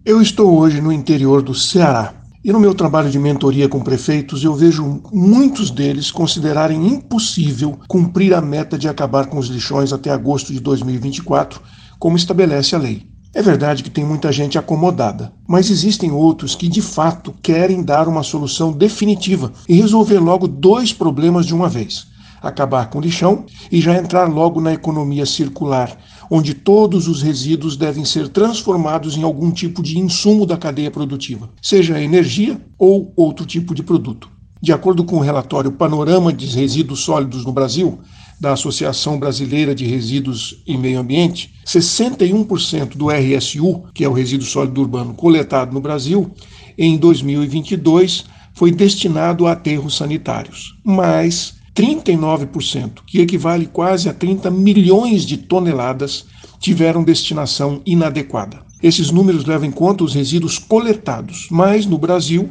Eu estou hoje no interior do Ceará e no meu trabalho de mentoria com prefeitos eu vejo muitos deles considerarem impossível cumprir a meta de acabar com os lixões até agosto de 2024, como estabelece a lei. É verdade que tem muita gente acomodada, mas existem outros que de fato querem dar uma solução definitiva e resolver logo dois problemas de uma vez: acabar com o lixão e já entrar logo na economia circular, onde todos os resíduos devem ser transformados em algum tipo de insumo da cadeia produtiva, seja energia ou outro tipo de produto. De acordo com o relatório Panorama de Resíduos Sólidos no Brasil, da Associação Brasileira de Resíduos e Meio Ambiente, 61% do RSU, que é o resíduo sólido urbano coletado no Brasil, em 2022 foi destinado a aterros sanitários, mas 39%, que equivale quase a 30 milhões de toneladas, tiveram destinação inadequada. Esses números levam em conta os resíduos coletados, mas no Brasil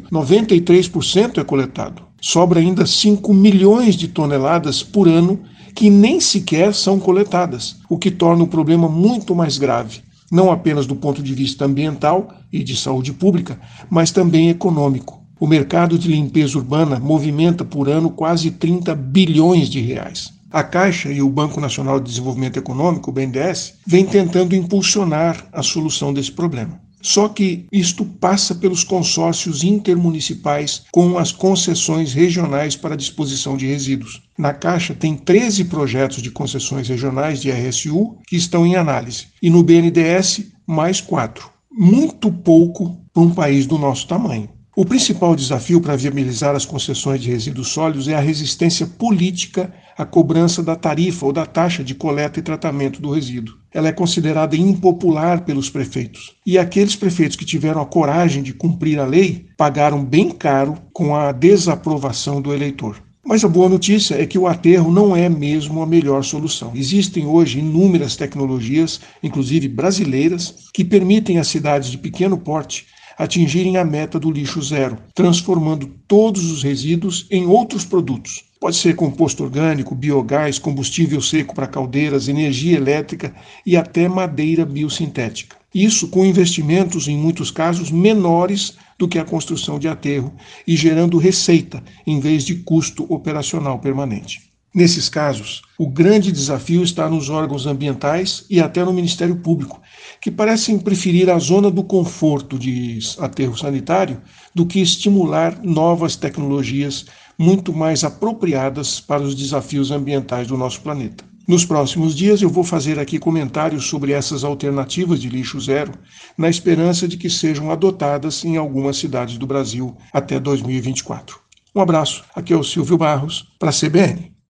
93% é coletado. Sobra ainda 5 milhões de toneladas por ano que nem sequer são coletadas, o que torna o problema muito mais grave, não apenas do ponto de vista ambiental e de saúde pública, mas também econômico. O mercado de limpeza urbana movimenta por ano quase 30 bilhões de reais. A Caixa e o Banco Nacional de Desenvolvimento Econômico, o BNDES, vêm tentando impulsionar a solução desse problema. Só que isto passa pelos consórcios intermunicipais com as concessões regionais para a disposição de resíduos. Na Caixa tem 13 projetos de concessões regionais de RSU que estão em análise, e no BNDES mais 4. Muito pouco para um país do nosso tamanho. O principal desafio para viabilizar as concessões de resíduos sólidos é a resistência política à cobrança da tarifa ou da taxa de coleta e tratamento do resíduo. Ela é considerada impopular pelos prefeitos. E aqueles prefeitos que tiveram a coragem de cumprir a lei pagaram bem caro com a desaprovação do eleitor. Mas a boa notícia é que o aterro não é mesmo a melhor solução. Existem hoje inúmeras tecnologias, inclusive brasileiras, que permitem às cidades de pequeno porte atingirem a meta do lixo zero, transformando todos os resíduos em outros produtos. Pode ser composto orgânico, biogás, combustível seco para caldeiras, energia elétrica e até madeira biosintética. Isso com investimentos, em muitos casos, menores do que a construção de aterro e gerando receita em vez de custo operacional permanente. Nesses casos, o grande desafio está nos órgãos ambientais e até no Ministério Público, que parecem preferir a zona do conforto de aterro sanitário do que estimular novas tecnologias muito mais apropriadas para os desafios ambientais do nosso planeta. Nos próximos dias eu vou fazer aqui comentários sobre essas alternativas de lixo zero, na esperança de que sejam adotadas em algumas cidades do Brasil até 2024. Um abraço, aqui é o Silvio Barros, para a CBN.